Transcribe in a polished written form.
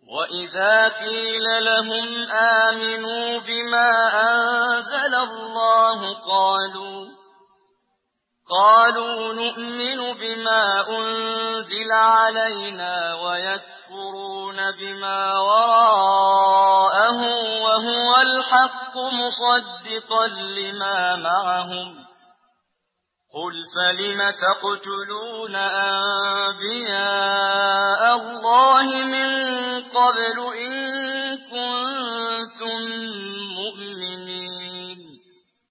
وإذا قيل لهم آمنوا بما أنزل الله قالوا نؤمن بما أنزل علينا ويكفرون بما وراءه وهو الحق مصدقا لما معهم قل فلم تقتلون